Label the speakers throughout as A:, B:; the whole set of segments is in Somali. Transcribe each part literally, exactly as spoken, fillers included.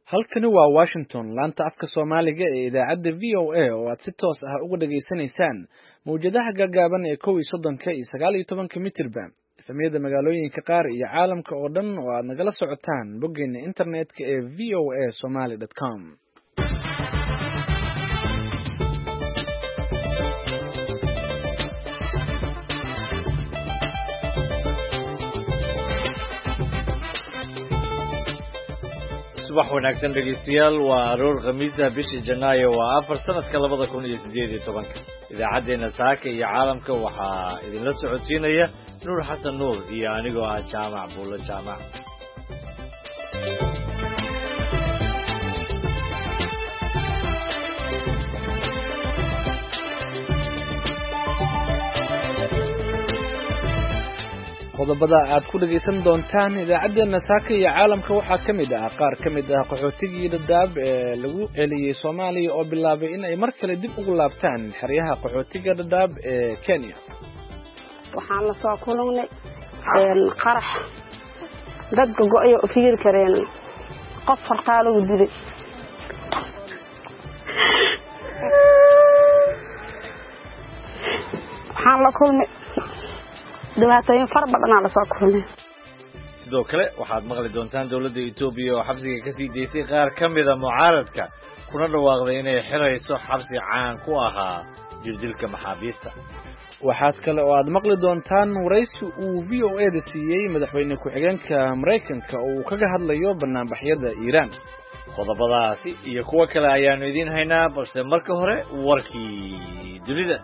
A: Halkani waa Washington, laanta afka Soomaaliga ee idaacadda V O A oo aad si toos ah uga dhageysanaysaan mawjadaha gaagaaban ee kow iyo soddonka iyo sagaal iyo tobanka mitirban, efemyada magaalooyinka qaar iyo caalamka oo dhan oo aad nagala socotaan boggeena internetka ee v o a somali dot com.
B: wax wanaagsan dhegeystayaal waa aroor khamiisa bishii Janaayo waa afar sanadka labada kun iyo siddeed iyo tobanka idaacadeena saaka iyo caalamka waxaa idinla socodsiinaya Nuur Xasan Nuur iyo anigoo ah Jaamac Buulo Jaamac.
A: qodobada aad ku dhageysan doontaan idaacadeena saaka iyo caalamka waxaa ka mid ah qaar ka mid ah qaxootigii Dadaab ee lagu celiyay Soomaaliya oo bilaabay in ay mar kale dib ugu laabtaan xeryaha qaxootiga Dadaab ee Kenya.
C: waxaan la soo kulannay een qarax dad go'ay oo fiir kareen qof farqaa lagu dilay waxaan la kulmay dhibaatooyin far badan la soo kulmay.
B: sidoo kale waxaad maqli doontaan dawladda Itoobiya oo xabsiga ka sii deysay qaar ka mid ah mucaaradka kuna dhawaaqday inay xirayso xabsi caan ku ahaa jirdilka maxaabiista.
A: waxaad kale oo aad maqli doontaan waraysi uu V O A da siiyay madaxweyne ku-xigeenka Mareykanka oo uu kaga hadlayo barnaamijyada Iiraan.
B: qodobadaasi iyo kuwa kale ayaanu idin haynaa, balse marka hore warkii dunida.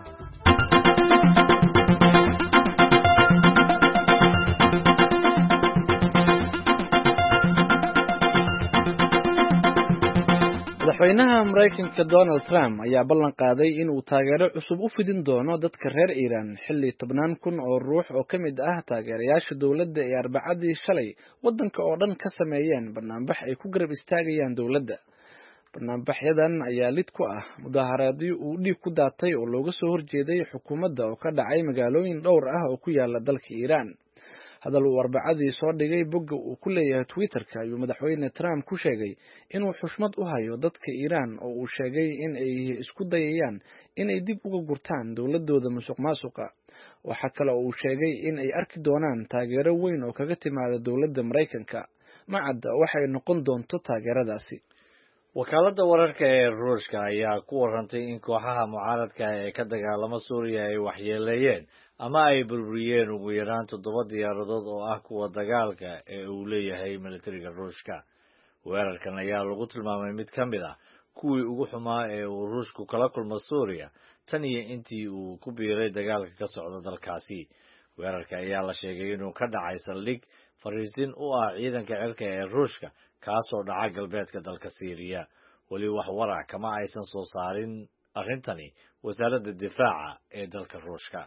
A: madaxweynaha Mareykanka Donald Trump ayaa ballan qaaday in uu taageero cusub u fidin doono dadka reer Iiraan xilli toban kun oo ruux oo ka mid ah taageerayaasha dawladda ee Arbacadii shalay waddanka oo dhan ka sameeyeen barnaamij ay ku garab istaagayaan dawladda. barnaamijyadan ayaa lid ku ah mudaharaadyo uu dhiig ku daatay oo looga soo horjeeday xukuumadda oo ka dhacay magaalooyin dhowr ah oo ku yaala dalka Iiraan. hadal uu Arbacadii soo dhigay bogga uu ku leeyahay Twitter-ka ayuu madaxweyne Trump ku sheegay inuu xushmad u hayo dadka Iiraan oo uu sheegay in ay isku dayayaan inay dib uga gurtaan dawladooda musuqmaasuqa. waxa kale oo uu sheegay in ay arki doonaan taageero weyn oo kaga timaada dawladda Mareykanka. ma cadda waxay noqon doonto taageeradaasi.
B: wakaaladda wararka ee Ruushka ayaa ku warantay in kooxaha mucaaradka ee ka dagaalama Suuriya ay waxyeeleeyeen ama ay burburiyeen ugu yaraan toddoba diyaaradood oo ah kuwa dagaalka ee uu leeyahay militariga Ruushka. weerarkan ayaa lagu tilmaamay mid ka mid ah kuwii ugu xumaa ee uu Ruushku kala kulmo Suuriya tan iyo intii uu ku biiray dagaalka ka socda dalkaasi. weerarka ayaa la sheegay inuu ka dhacay saldhig fariisin u ah ciidanka cirka ee Ruushka kaasoo dhaca galbeedka dalka Syria. weli wax warac kama aysan soo saarin arrintani wasaaradda difaaca ee dalka Ruushka.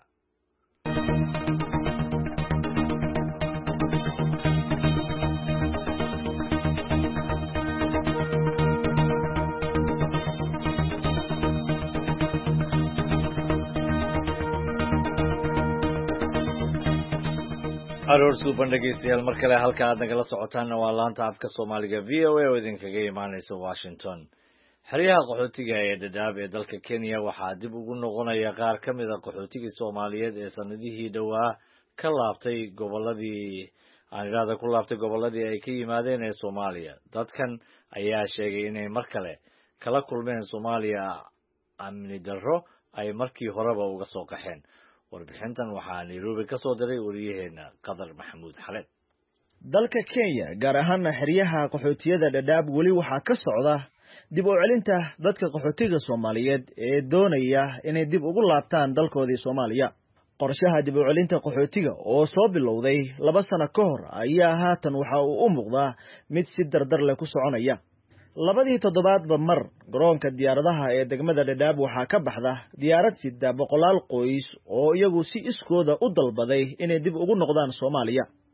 B: aroor suuban dhegeystayaal mar kale halka aad nagala socotaanna waa laanta afka Soomaaliga V O A oo idinkaga imaanaysa Washington. xeryaha qaxootiga ee Dadaab ee dalka Kenya waxaa dib ugu noqonaya qaar ka mid ah qaxootigii Soomaaliyeed ee sanadihii dhowaa ka laabtay goboladii aanirada ku laabtay goboladii ay ka yimaadeen ee Soomaaliya. dadkan ayaa sheegay inay mar kale kala kulmeen Soomaaliya amni darro ay markii horeba uga soo qaxeen. warbixintan waxaa Nairobi ka soo diray wariyaheena Qadar Maxamuud Xaled.
D: dalka Kenya gaar ahaan xeryaha qaxootiyada Dadaab weli waxaa ka socda dib u celinta dadka qaxootiga Soomaaliyeed ee doonaya inay dib ugu laabtaan dalkoodii Soomaaliya. qorshaha dib u celinta qaxootiga oo soo bilowday laba sano ka hor ayaa haatan waxa uu u muuqdaa mid si dardar leh ku soconaya. labadii toddobaadba mar garoonka diyaaradaha ee degmada Dadaab waxaa ka baxda diyaarad sida boqolaal qoys oo iyagu si iskooda u dalbaday inay dib ugu noqdaan Soomaaliya.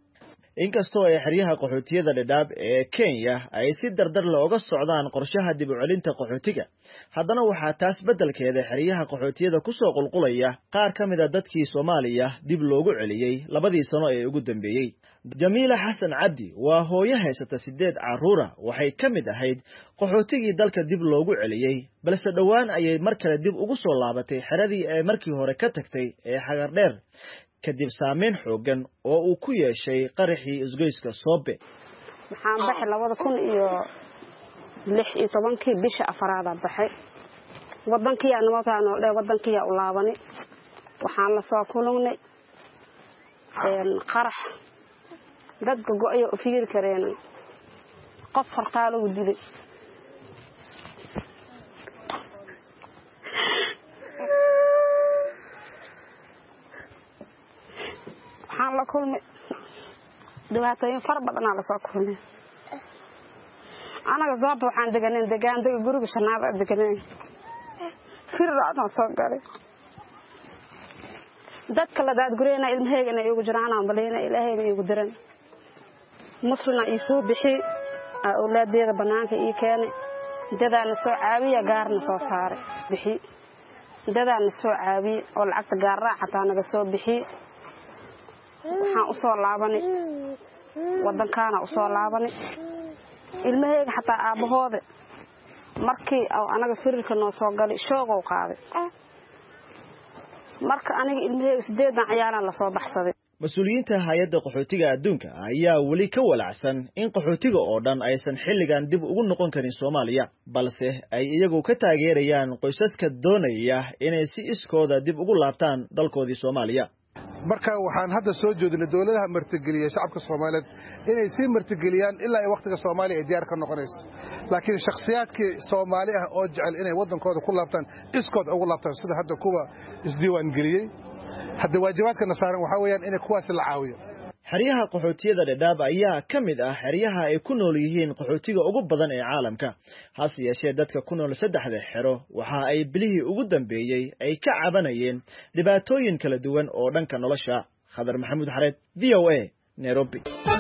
D: inkastoo ay xeryaha qaxootiyada dhadhaab ee Kenya ay si dardar looga socdaan qorshaha dib u celinta qaxootiga haddana waxaa taas beddelkeeda xeryaha qaxootiyada ku soo qulqulaya qaar ka mid ah dadkii Soomaaliya dib loogu celiyay labadii sano ee ugu dambeeyay Jamiila Xasan Cabdi waa hooyo haysata sideed caruur ah waxay ka mid ahayd qaxootigii dalka dib loogu celiyay balse dhawaan ayay mar kale dib ugu soo laabatay xeradii ay markii hore ka tagtay ee xagar dheer kadib saameyn xoogan oo uu ku yeeshay qaraxii isgoyska Soobe
C: waxaan baxay labada kun iyo lix iyo tobankii bisha afraad ah baxay wadankii aan wataan oo dheer wadankii u laabani waxaan la soo kulunay een qarax dad go'ay oo fiir kareen qof farqaal u dilay waxaan la kulmay dhibaatooyin far badan la soo kulmay anaga sabab waxaan deganeen degaan dega guriga shanaad ah deganeen firraadna soo galay dadka la daad gureena ilmaheegana igu jiraan aan baleena ilaahayna igu diran muslina ii soo bixi awlaadeeda banaanka ii keenay dadana soo caawiya gaarna soo saaray bixi dadana soo caawiya oo lacagta gaar raaxata naga soo bixi waxaan u soo laabanay wadankaana u soo laabanay ilmaheega xataa aabahooda markii anaga firirka noo soo galay shoogow qaaday marka aniga ilmaheega sideedan ciyaaran la soo baxsaday
D: mas'uuliyiinta hay'adda qaxootiga adduunka ayaa wali ka walacsan in qaxootiga oo dhan aysan xilligan dib ugu noqon karin Soomaaliya balse ay iyagu ka taageerayaan qoysaska doonaya inay si iskooda dib ugu laabtaan dalkoodii Soomaaliya
E: marka waxaan hadda soo jeedinay dawladaha martigeliya shacabka Soomaaliyeed inay si martigeliyaan ilaa waqtiga Soomaaliya ay diyaar ka noqonayso laakiin shakhsiyaadkii Soomaali ah oo jecel inay wadankooda ku laabtaan iskood ugu laabtaan sida hadda kuwa isdiiwaan geliyay hadda waajibaadka saaran waxa weeyaan in kuwaas la caawiyo
D: xeryaha qaxootiyada dhadhaab ayaa ka mid ah xeryaha ay ku nool yihiin qaxootiga ugu badan ee caalamka hase yeeshee dadka ku nool saddexda xero waxa ay bilihii ugu dambeeyay ay ka cabanayeen dhibaatooyin kala duwan oo dhanka nolosha Khadar Maxamuud Xareed V O A Nairobi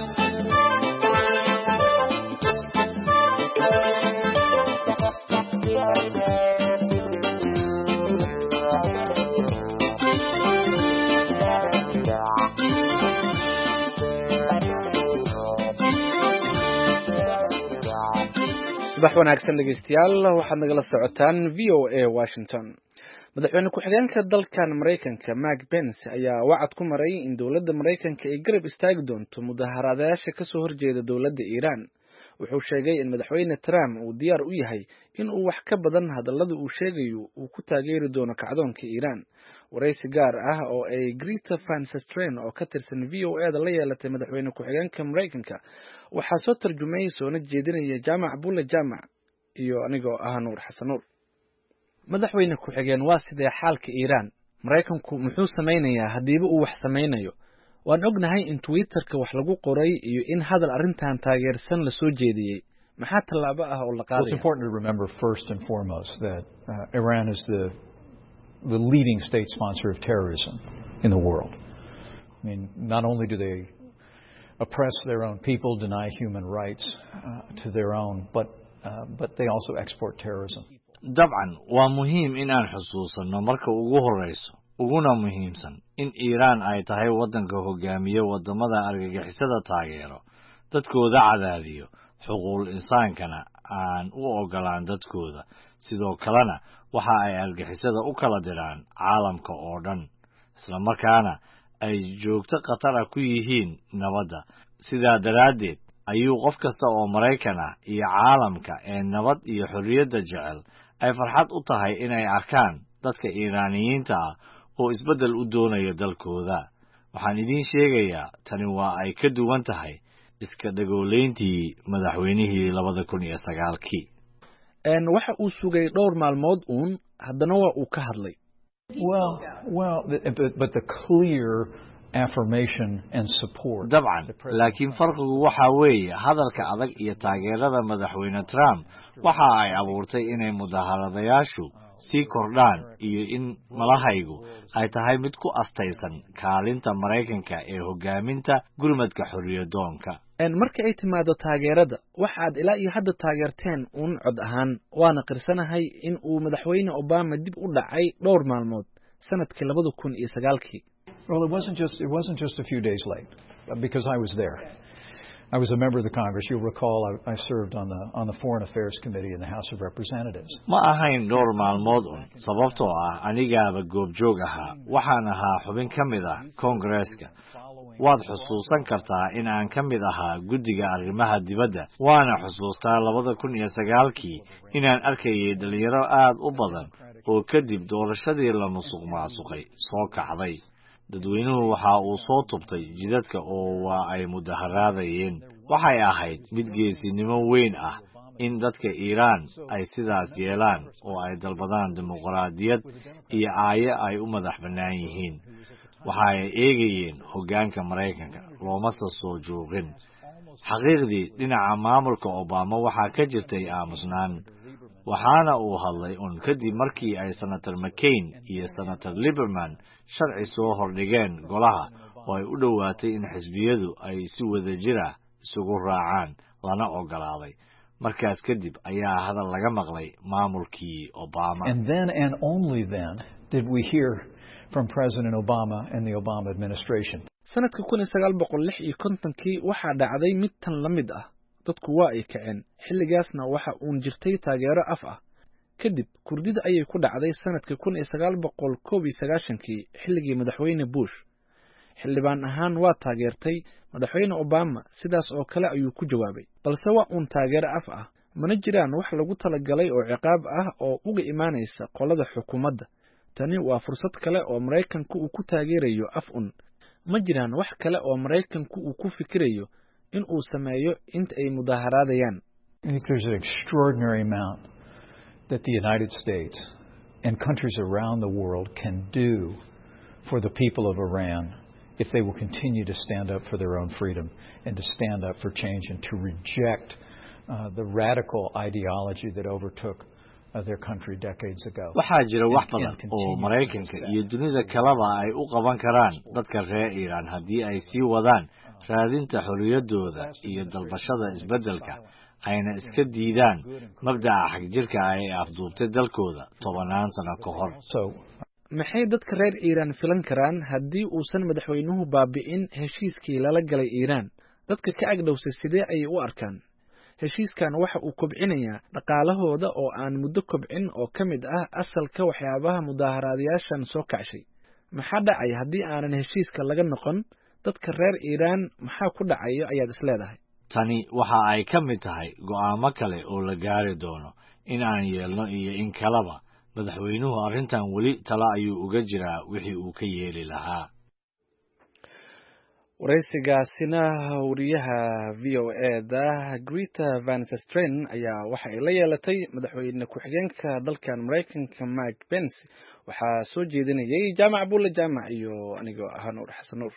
A: subax wanaagsan dhegeystayaal waxaad nagala socotaan V O A Washington madaxweyne ku-xigeenka dalkan Mareykanka Mike Pence ayaa wacad ku maray in dowladda Mareykanka ay garab istaagi doonto mudaharaadayaasha ka soo horjeeda dowladda Iran wuxuu sheegay in madaxweyne Trump uu diyaar u yahay in uu wax ka badan hadallada uu sheegayo uu ku taageeri doono kacdoonka Iran waraysi gaar ah oo ay Greta Van Susteren oo ka tirsan V O A da la yeelatay madaxweyne ku-xigeenka Mareykanka waxaa soo tarjumay soona jeedinaya Jaamac Bulle Jaamac iyo anigoo ah Nuur Xasan Nuur madaxweyne ku-xigeen waa sidee xaalka Iran Mareykanku muxuu sameynayaa hadiiba uu wax sameynayo waan ognahay in Twitterka wax lagu qoray iyo in hadal arintan taageersan la soo jeediyay maxaa talaabo ah oo la qaaday
F: It's important to remember first and foremost that uh, Iran is the the leading state sponsor of terrorism in the world. I mean, not only do they oppress their own people, deny human rights uh, to their own, but uh, but they also export terrorism.
B: dabcan waa muhiim in aan xusuusano marka ugu horeyso uguna muhiimsan in Iran ay tahay wadanka hogaamiye wadamada argagixisada taageero dadkooda cadaadiyo xuquuqul insaankana aan u ogolaan dadkooda sidoo kalena waxa ay argagixisada u kala diraan caalamka oo dhan isla markaana ay joogto khatar ku yihiin nabadda sidaa daraadeed ayuu qof kasta oo Mareykan ah iyo caalamka ee nabad iyo xorriyadda jecel ay farxad u tahay inay arkaan dadka Iiraaniyiinta ah oo isbedel u doonaya dalkooda waxaan idin sheegayaa tani waa ay ka duwan tahay iska dagooleyntii madaxweynihii labada kun iyo sagaalkii
A: een waxa uu sugay dhowr maalmood uun haddana waa uu ka hadlay
F: Well, well, but, but the clear affirmation and support.
B: dabcan laakiin farqigu waxa weeye hadalka adag iyo taageerada madaxweyne Trump waxa ay abuurtay inay mudaharadayaashu sii kordhaan iyo in malahaygu ay tahay mid ku astaysan kaalinta Maraykanka ee hogaaminta gurmadka xorriyadoonka.
A: marka ay timaado taageerada waxaad ilaa iyo hadda taageerteen uun cod ahaan waana qirsanahay in uu madaxweyne Obama dib u dhacay dhowr maalmood sanadkii labada kun iyo sagaalkii.
F: Well, it wasn't just it wasn't just a few days late because I was there. I was a member of the Congress. You'll recall I, I served on the on the Foreign Affairs Committee in the House of Representatives.
B: Ma ahayn dhowr maalmood un sababtoo ah anigaaba goobjoog ahaa waxaan ahaa xubin ka mid ah Congress-ka. Waad xusuusan kartaa in aan ka mid ahaa guddiga arrimaha dibadda waana xusuustaa labada kun iyo sagaalkii inaan arkayay dhalinyaro aad u badan oo kadib doorashadii la musuq maasuqay soo kacday. dadweynuhu waxa uu soo tubtay jidadka oo waa ay mudaharaadayeen. waxay ahayd mid geesinimo weyn ah in dadka Iiraan ay sidaas yeelaan oo ay dalbadaan dimuqraadiyad iyo aaye ay u madax bannaan yihiin. waxa ay eegayeen hoggaanka Maraykanka looma soo joogin. xaqiiqdii dhinaca maamulka Obama waxaa ka jirtay aamusnaan waxaana uu hadlay un kadib markii ay Senator McCain iyo Senator Lieberman sharci soo hordhigeen golaha oo ay u dhowaatay in xisbiyadu ay si wada jira isugu raacaan lana ogolaaday. markaas kadib ayaa hadal laga maqlay maamulkii Obama.
F: And then and only then did we hear from President Obama and the Obama administration.
A: sanadkii kun iyo sagaal boqol lix iyo kontonkii waxaa dhacday mid tan la mid ah. dadku waa ay kaceen xilligaasna waxa uu jirtay taageero af ah. kadib kurdida ayay ku dhacday sanadkii kun iyo sagaal boqol koob iyo sagaashankii xilligii madaxweyne Bush. xildhibaan ahaan waa taageertay madaxweyne Obama sidaas oo kale ayuu ku jawaabay. balse waa uun taageero af ah. mana jiraan wax lagu talagalay oo ciqaab ah oo uga imaanaysa qolada xukuumadda. tani waa fursad kale oo Maraykanku uu ku taageerayo af un. ma jiraan wax kale oo Maraykanku uu ku fikirayo in uu sameeyo inta ay mudaharaadayaan.
F: I think there's an extraordinary amount that the United States and countries around the world can do for the people of Iran if they will continue to stand up for their own freedom and to stand up for change and to reject uh, the radical ideology that overtook uh, their country decades ago.
B: waxaa jira wax badan oo Maraykanka iyo dunida kaleba ay u qaban karaan dadka reer Iran haddii ay sii wadaan raadinta xorriyadooda iyo dalbashada isbeddelka ayna iska diidaan mabda'a xagjirka ay afduubtay dalkooda tobanaan sano ka hor.
A: maxay dadka reer Iran filan karaan haddii uusan madaxweynuhu baabi'in heshiiskii lala galay Iran? dadka ka agdhowsay sidee ayay u arkaan? heshiiskan waxa uu kobcinayaa dhaqaalahooda oo aan muddo kobcin oo ka mid ah asalka waxyaabaha mudaharaadayaashan soo kacshay. maxaa dhacay haddii aanan heshiiska laga noqon? dadka reer Iran maxaa ku dhacayo ayaad isleedahay?
B: tani waxa ay ka mid tahay go'aamo kale oo la gaari doono in aan yeelno iyo in kaleba. madaxweynuhu arrintan weli tala ayuu uga jiraa wixii uu ka yeeli lahaa.
A: waraysigaasina wariyaha V O A da Greta Van Susteren ayaa waxa ay la yeelatay madaxweyne ku-xigeenka dalkan Maraykanka Mike Pence. waxaa soo jeedinayay Jaamac Bulle Jaamac iyo anigoo ah Nuur Xasan Nuur.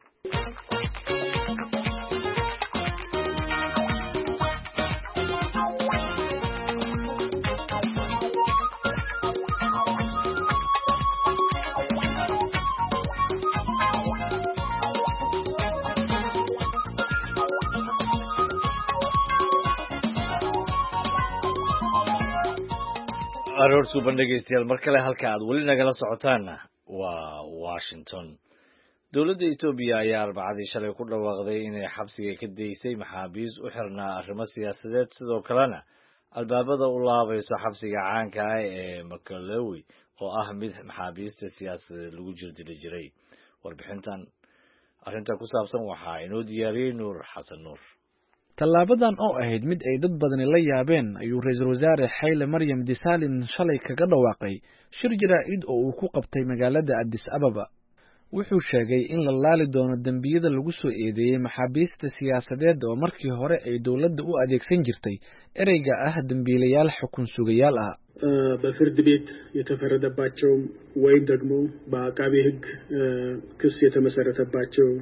B: aroor suuban dhegeystayaal mar kale halka aad weli nagala socotaanna waa Washington. dowladda Itoobiya ayaa arbacadii shalay ku dhawaaqday inay xabsiga ka daysay maxaabiis u xirnaa arrimo siyaasadeed sidoo kalena albaabada u laabayso xabsiga caanka ah ee Maekelawi oo ah mid maxaabiista siyaasadeed lagu jirdili jiray. warbixintan arrinta ku saabsan waxaa inoo diyaariyay Nuur Xasan Nuur.
A: tallaabadan oo ahayd mid ay dad badani la yaabeen ayuu ra'iisul wasaare Haile Mariam Desalegn shalay kaga dhawaaqay shir jaraa'id oo uu ku qabtay magaalada Addis Ababa. wuxuu sheegay in la laali doono dambiyada lagu soo eedeeyay maxaabiista siyaasadeed oo markii hore ay dowladda u adeegsan jirtay ereyga ah dambiilayaal xukun sugayaal ah.
G: በፍርድ ቤት የተፈረደባቸው ወይ ደግሞ በአቃቤ ሕግ ክስ የተመሰረተባቸው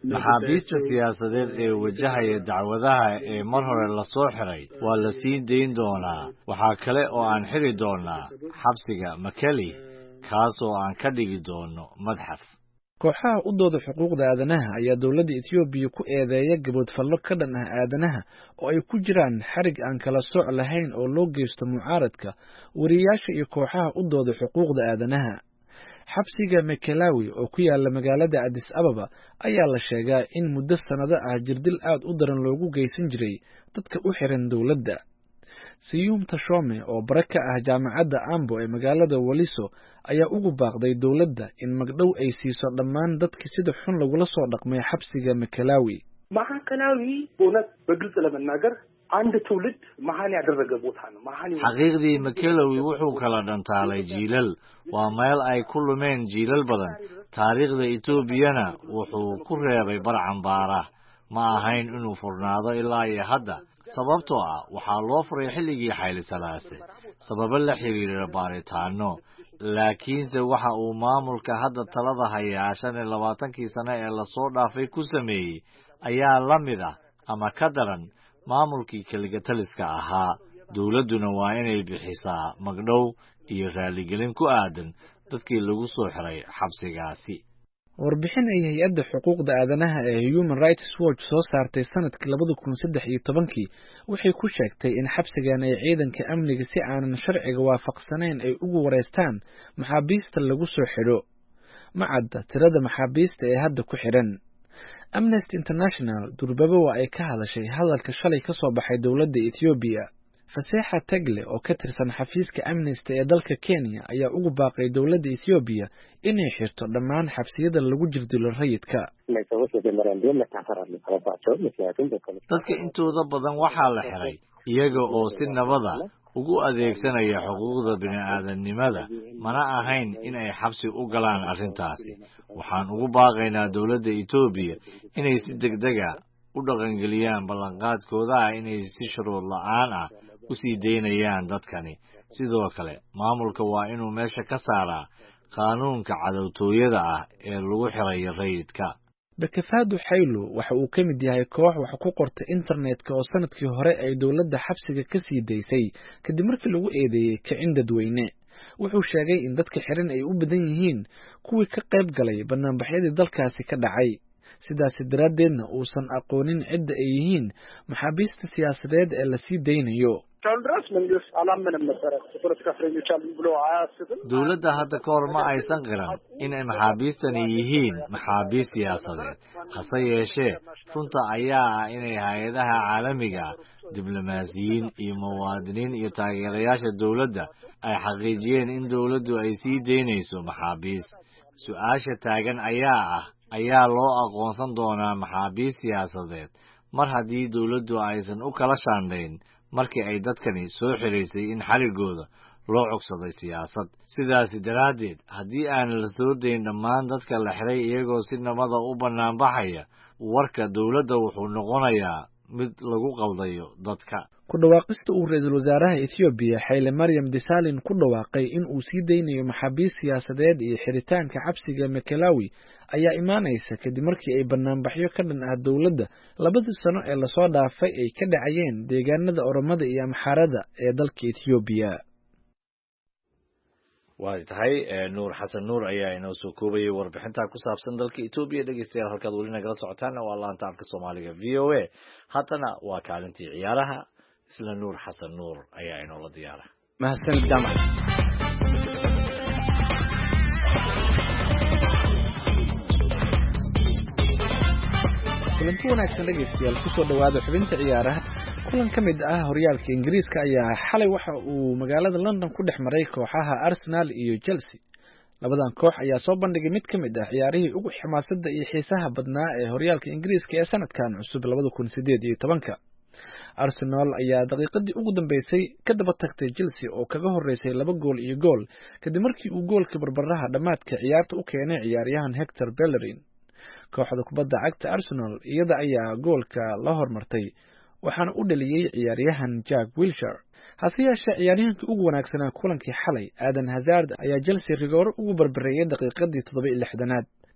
B: maxaabiista siyaasadeed ee wajahaya dacwadaha ee mar hore la soo xiray waa la sii dayn doonaa. waxaa kale oo aan xiri doonaa xabsiga Makele, kaasoo aan ka dhigi doono madxaf.
A: kooxaha u dooda xuquuqda aadanaha ayaa dowladda Ethiopia ku eedeeya gaboodfallo ka dhan ah aadanaha oo ay ku jiraan xarig aan kala sooc lahayn oo loo geysto mucaaradka, wariyaasha iyo kooxaha u dooda xuquuqda aadanaha. xabsiga Mekelawi oo ku yaala magaalada Addis Ababa ayaa la sheegaa in muddo sanado ah jirdil aad u daran loogu geysan jiray dadka u xiran dowladda. Siyum Tashome oo bare ka ah jaamacadda Ambo ee magaalada Waliso ayaa ugu baaqday dowladda in magdhow ay siiso dhammaan dadkii sida xun lagula soo dhaqmay xabsiga Mekelawi.
G: ማዕከላዊ በእውነት በግልጽ ለመናገር አንድ ትውልድ መሀን ያደረገ ቦታ ነው። መሀን
B: xaqiiqdii Mekelawi wuxuu kala dhantaalay jiilal. waa meel ay ku lumeen jiilal badan. taariikhda Etoobiyana wuxuu ku reebay barcan baara. ma ahayn inuu furnaado ilaa iyo hadda, sababtoo ah waxaa loo furay xilligii Xayli Salaase sababo la xiriira baaritaano. laakiinse waxa uu maamulka hadda talada hayaa shan iyo labaatankii sano ee lasoo dhaafay ku sameeyey ayaa la mid ah ama ka daran maamulkii kaligataliska ahaa. dowladduna waa inay bixisaa magdhow iyo raaligelin ku aadan dadkii lagu soo xiray xabsigaasi.
A: warbixin ay hay-adda xuquuqda aadanaha ee Human Rights Watch soo saartay sanadkii labada kun saddex iyo tobankii waxay ku sheegtay in xabsigan ay ciidanka amniga si aanan sharciga waafaqsanayn ay ugu wareystaan maxaabiista lagu soo xidho. ma cadda tirada maxaabiista ee hadda ku xidhan. Amnesty International durbaba waa ay ka hadashay hadalka shalay ka soo baxay dowladda Ethiopia. Faseexa Tagle oo ka tirsan xafiiska Amnesty ee dalka Kenya ayaa ugu baaqay dowladda Ethiopia inay xirto dhammaan xabsiyada lagu jirdilo rayidka.
B: dadka intooda badan waxaa la xiray iyaga oo si nabada ugu adeegsanaya xuquuqda bini'aadanimada, mana ahayn in ay xabsi u galaan arrintaasi. waxaan ugu baaqaynaa dowladda Ethiopia inay si degdega u dhaqangeliyaan ballanqaadkooda ah inay si shuruud la'aan ah u sii daynayaan dadkani. sidoo kale maamulka waa inuu meesha ka saaraa qaanuunka cadowtooyada ah ee lagu xirayo rayidka.
A: Bekafadu Xaylo waxa uu ka mid yahay koox wax ku qorta internetka oo sanadkii hore ay dowladda xabsiga ka sii daysay kadib markii lagu eedeeyay kicin dadweyne. wuxuu sheegay in dadka xiran ay u badan yihiin kuwii ka qayb galay banaanbaxyadii dalkaasi ka dhacay, sidaas daraaddeedna uusan aqoonin cidda ay yihiin maxaabiista siyaasadeed ee la sii daynayo.
B: dowladda hadda ka hor ma aysan qiran in ay maxaabiistani yihiin maxaabiist siyaasadeed. hase yeeshee runta ayaa ah inay hay-adaha caalamiga, diblomaasiyiin iyo muwaadiniin iyo taageerayaasha dowladda ay xaqiijiyeen in dowladdu ay sii daynayso maxaabiist. su-aasha taagan ayaa ah ayaa loo aqoonsan doonaa maxaabiist siyaasadeed mar haddii dowladdu aysan u kala shaandhayn markii ay dadkani soo xiraysay in xarigooda loo cogsaday siyaasad. sidaasi daraaddeed haddii aan la soo dayn dhammaan dadka la xiray iyagoo si nabada u banaanbaxaya, warka dowladda wuxuu noqonayaa mid lagu qaldayo dadka.
A: ku dhawaaqista uu ra-iisul wasaaraha Ethiopia Haile Mariam Desalegn ku dhawaaqay in uu sii daynayo maxaabiist siyaasadeed iyo xiritaanka xabsiga Mekelawi ayaa imaanaysa kadib markii ay banaanbaxyo ka dhan ah dowladda labadii sano ee lasoo dhaafay ay ka dhacayeen deegaanada Oromada iyo Amxaarada ee dalka Ethiopia.
B: waa tahay Nuur Xasan Nuur ayaa inoo soo koobayay warbixinta ku saabsan dalka Ethiopia. dhegeystayaal halkaad weli nagala socotaan waa laanta afka Soomaaliga V O A. haddana waa kaalintii ciyaaraha. isla Nuur Xasan Nuur ayaa inoo la diyaara.
A: mahadsanid Jaamac. kulanti wanaagsan dhegeystayaal, kusoo dhawaada xubinta ciyaaraha. kulan ka mid ah horyaalka Ingiriiska ayaa xalay waxa uu magaalada London ku dhex maray kooxaha Arsenal iyo Chelsea. labadan koox ayaa soo bandhigay mid ka mid ah ciyaarihii ugu xamaasadda iyo xiisaha badnaa ee horyaalka Ingiriiska ee sanadkan cusub labada kun sideed iyo tobanka. Arsenal ayaa daqiiqadii ugu dambeysay ka daba tagtay Chelsea oo kaga horeysay laba gool iyo gool kadib markii uu goolka barbaraha dhamaadka ciyaarta u keenay ciyaaryahan Hector Bellerin. kooxda kubadda cagta Arsenal iyada ayaa goolka la hormartay waxaana u dhaliyay ciyaaryahan Jack Wilshere. hase yeeshee ciyaaryahankii ugu wanaagsanaa kulankii xalay Eden Hazard ayaa Chelsea rigoor ugu barbareeyay daqiiqadii toddoba iyo lixdanaad.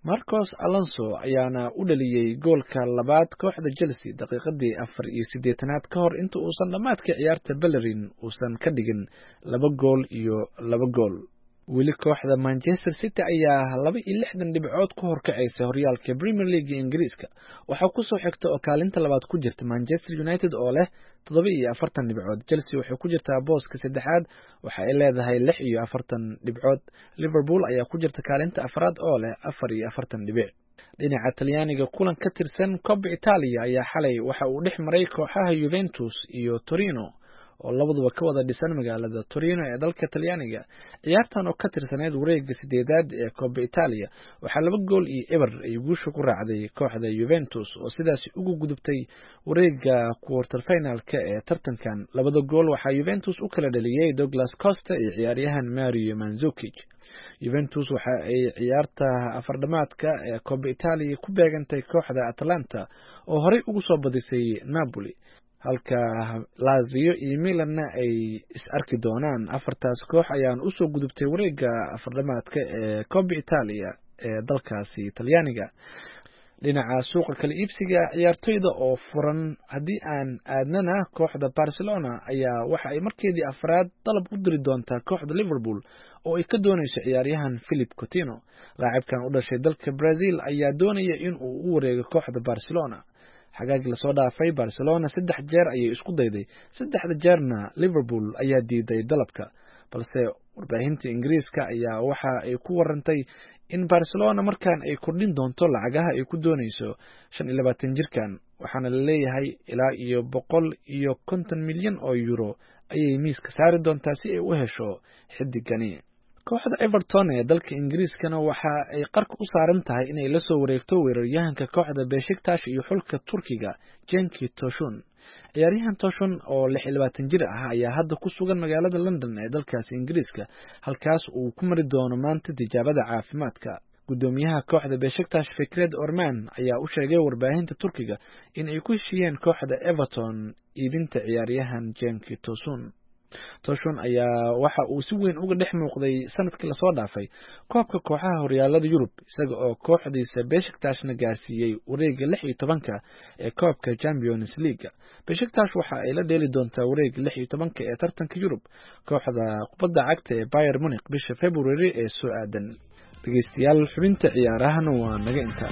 A: marcos alonso ayaana u dhaliyey goolka labaad kooxda chelsea daqiiqadii afar iyo siddeetanaad ka hor inta uusan dhammaadka ciyaarta bellerin uusan ka dhigin laba gool iyo laba gool. weli kooxda manchester city ayaa laba iyo lixdan dhibcood ku horkacaysa horyaalka premier league ingiriiska. waxaa kusoo xigta oo kaalinta labaad ku jirta manchester united oo leh toddoba iyo afartan dhibcood. chelsea waxay ku jirtaa booska saddexaad waxa ay leedahay lix iyo afartan dhibcood. liverpool ayaa ku jirta kaalinta afraad oo leh afar iyo afartan dhibic. dhinaca talyaaniga kulan ka tirsan Coppa Italia ayaa xalay waxa uu dhex maray kooxaha Juventus iyo Torino oo labaduba ka wada dhisan magaalada Torino ee dalka Talyaaniga. ciyaartan oo ka tirsaneyd wareegga sideedaad ee Coppa Italia waxaa laba gool iyo eber ay guusha ku raacday kooxda Juventus oo sidaas ugu gudubtay wareegga quarter finalka ee tartankan. labada gool waxaa Juventus u kala dhaliyay Douglas Costa iyo ciyaaryahan Mario Mandzukic. Juventus waxa ay ciyaarta afardhamaadka ee Coppa Italia ku beegantay kooxda Atalanta oo horey ugu soo badisay Napoli, halka Lazio iyo Milan ay is arki doonaan. afartaas koox ayaan u soo gudubtay wareegga afardhamaadka ee Coppa Italia ee dalkaasi Talyaaniga. dhinaca suuqa kala iibsiga ciyaartoyda oo furan haddii aan aadnana kooxda Barcelona ayaa waxa ay markeedii afraad dalab u diri doontaa kooxda Liverpool oo ay ka doonayso ciyaaryahan Philippe Coutinho. laacibkan u dhashay dalka Brazil ayaa doonaya in uu u wareego kooxda Barcelona. xagaagii lasoo dhaafay Barcelona saddex jeer ayay isku dayday, saddexda jeerna Liverpool ayaa diiday dalabka, balse warbaahinta Ingiriiska ayaa waxa ay ku warantay in Barcelona markaan ay kordhin doonto lacagaha ay ku doonayso shan iyo labaatan jirkan, waxaana la leeyahay ilaa iyo boqol iyo konton milyan oo euro ayay miiska saari doontaa si ay u hesho xidigani. kooxda Everton ee dalka Ingiriiskana waxa ay qarka u saaran tahay inay la soo wareegto weeraryahanka kooxda Besiktas iyo xulka Turkiga Cengiz Tosun. ciyaaryahan Tosun oo lix iyo labaatan jir ah ayaa hadda ku sugan magaalada London ee dalkaasi Ingiriiska, halkaas uu ku mari doono maanta tijaabada caafimaadka. gudoomiyaha kooxda Besiktas Fikret Orman ayaa u sheegay warbaahinta Turkiga in ay ku heshiiyeen kooxda Everton iibinta ciyaaryahan Cengiz Tosun. Tosun ayaa waxa uu si weyn uga dhex muuqday sanadkii lasoo dhaafay koobka kooxaha horyaalada Yurub, isaga oo kooxdiisa Besiktasna gaarsiiyey wareegga lix iyo tobanka ee koobka Champions League. Besiktas waxa ay la dheeli doontaa wareegga lix iyo tobanka ee tartanka Yurub kooxda kubadda cagta ee Bayern Munich bisha February ee soo aadan. dhageystayaal, xubinta ciyaarahana waa naga intaa.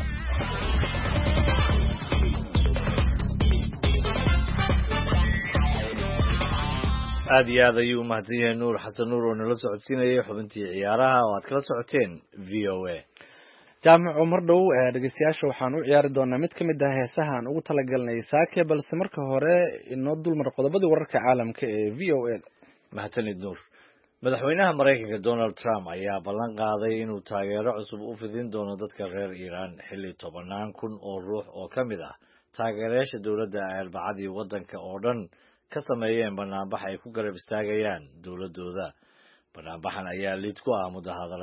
B: aad iyo aad ayuu umahadsan yahay nuur xasan nuur oo nala socodsiinayay xubintii ciyaaraha oo aad kala socoteen v o a.
A: jaamaco mar dhow dhegeystayaasha waxaan u ciyaari doonaa mid ka mid ah heesaha aan ugu talagalnay saake, balse marka hore inoo dulmar qodobadii wararka caalamka ee v o a.
B: mahadsanid nuur. madaxweynaha Mareykanka Donald Trump ayaa ballan qaaday inuu taageero cusub u fidin doono dadka reer Iiraan xilli tobanaan kun oo ruux oo ka mid ah taageerayaasha dowladda ay arbacadii waddanka oo dhan ka sameeyeen banaanbax ay ku garab istaagayaan dowladooda. banaanbaxan ayaa lid ku ah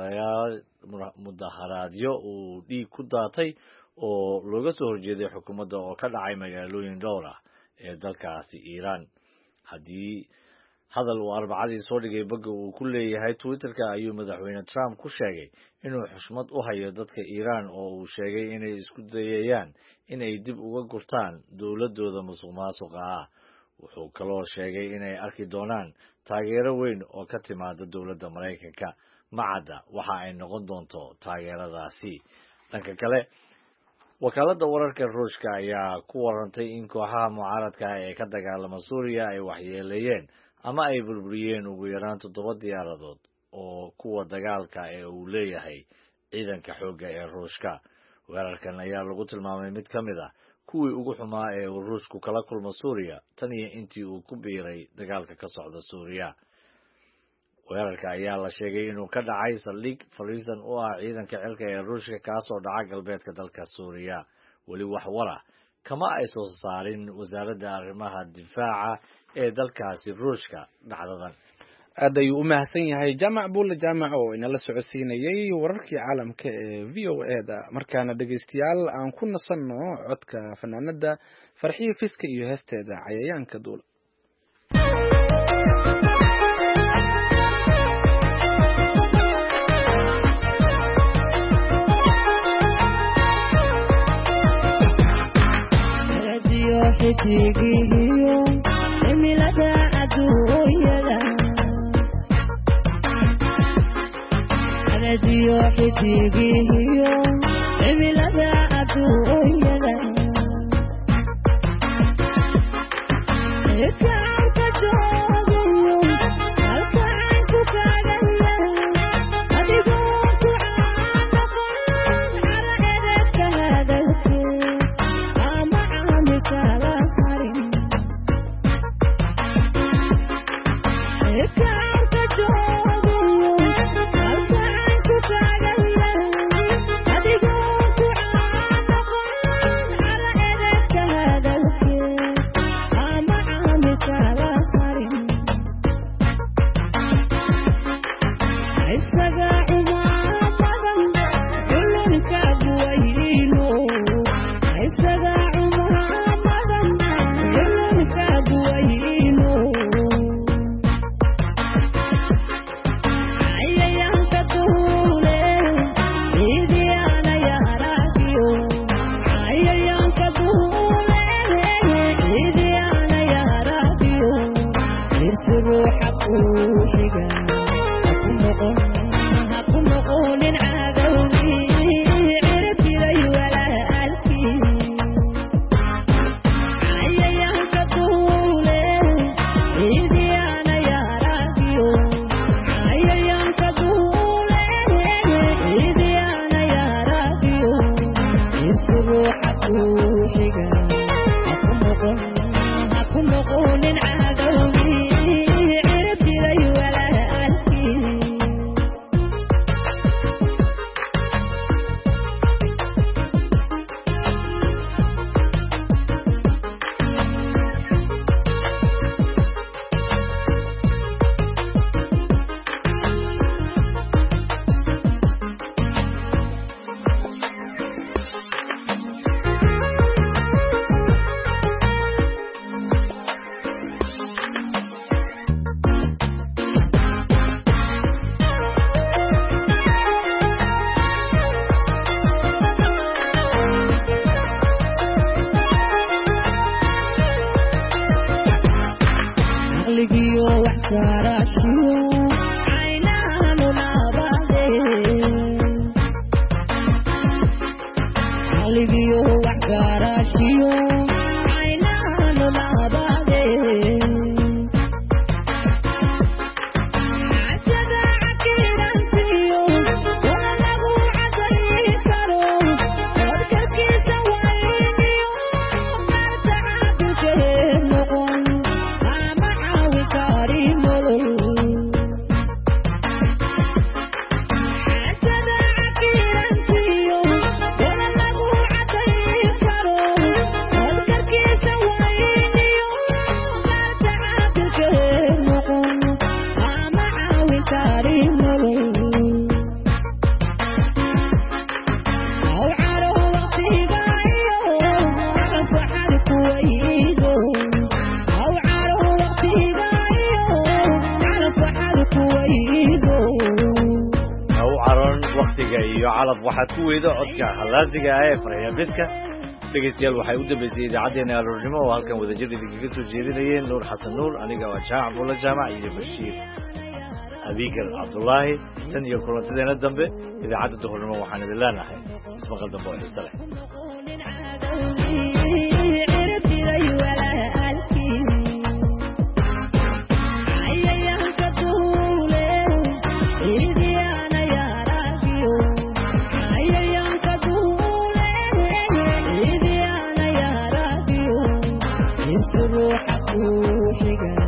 B: mudaharaadyo uu dhiig ku daatay oo looga soo horjeeday xukuumadda oo ka dhacay magaalooyin dhowr ah ee dalkaasi Iiraan. haddii hadal uu arbacadii soo dhigay bogga uu ku leeyahay Twitter-ka ayuu madaxweyne Trump ku sheegay inuu xushmad u hayo dadka Iiraan oo uu sheegay inay isku dayayaan inay dib uga gurtaan dowladooda musuqmaasuqa ah. wuxuu kaloo sheegay inay arki doonaan taageero weyn oo ka timaada dowladda Mareykanka. macadda waxa ay noqon doonto taageeradaasi. dhanka kale, wakaaladda wararka Ruushka ayaa ku warantay in kooxaha mucaaradka ah ee ka dagaalama Suuriya ay waxyeeleeyeen ama ay burburiyeen ugu yaraan toddoba diyaaradood oo kuwa dagaalka ee uu leeyahay ciidanka xoogga ee Ruushka. weerarkan ayaa lagu tilmaamay mid ka mid ah kuwii ugu xumaa ee uu Ruushku kala kulmo Suuriya tan iyo intii uu ku biiray dagaalka ka socda Suuriya. weerarka ayaa la sheegay inuu ka dhacay saldhig fariisan u ah ciidanka xilka ee Ruushka kaasoo dhaca galbeedka dalka Suuriya. weli wax wara kama ay soo saarin wasaaradda arrimaha difaaca ee dalkaasi Ruushka dhacdadan.
A: aad ayuu u mahadsan yahay jaamac buulle jaamac oo inala socodsiinayay wararkii caalamka ee v o a da. markaana dhegeystayaal aan ku nasanno codka fanaanada Farxiyo Fiska iyo heesteeda Cayayaanka Duula.
H: xidigiyo cimilada adduunyada radio xidigiyo cimilada adduunyada ka joogayo halka aan ku kaagaya adigoo ku caanaqon cara edebka hadalkee ama caami kala harin ka joogayo halka aan ku kaagaya adigoo ku caanaqon cara edebka hadalkee ama caami kala harin isaga umaamadan culunka guwayno isaga umaamadan culunka guwayno ayayanka duule idiana yaragiyo ayayanka duule idiana yaragiyo isruuxa kuuxiga haku noqonin cadowgii ciribtiray walaalkii ayayanka duule idiana yaragiyo ayayanka duule idiana yaragiyo isruuxa kuuxiga haku noqon haku noqonin cadowgii ciribtiray walaalkii caqligiyo wax garashiyo caynahanu nabade caqligiyo wax garashiyo caynahanu nabade cajada cakirantiyo waa lagu cadayi karo codkarkiisa wayniyo maarta caabikee noqon ama caawi kari nolol cajada cakirantiyo waa lagu cadayi karo codkarkiisa wayniyo maarta caabikee noqon ama caawi kari nolol aw caro waqtiga iyo faxad kuwaydo aw caro waqtiga iyo faxad kuwaydo
B: ha u caroon wakhtiga iyo calaf waxaad ku weydo codka halaasiga ah ee faraya biska dhegeystayaal waxay u dambeysay idaacaddeenna aroornimo oo halkan wadajir idinkaga soo jeedinayeen nuur xasan nuur aniga waa jaac bulla jaamac iyo bashiir abiikar cabdulaahi tan iyo kulantadeena dambe idaacadda duhurnimo waxaan idin leenahay ismaqal dambe oo xiise leh
H: ciribtiray walaalkii ayayanka duule idiana yaragiyo ayayanka duule idiana yaragiyo isruuxa kuuxiga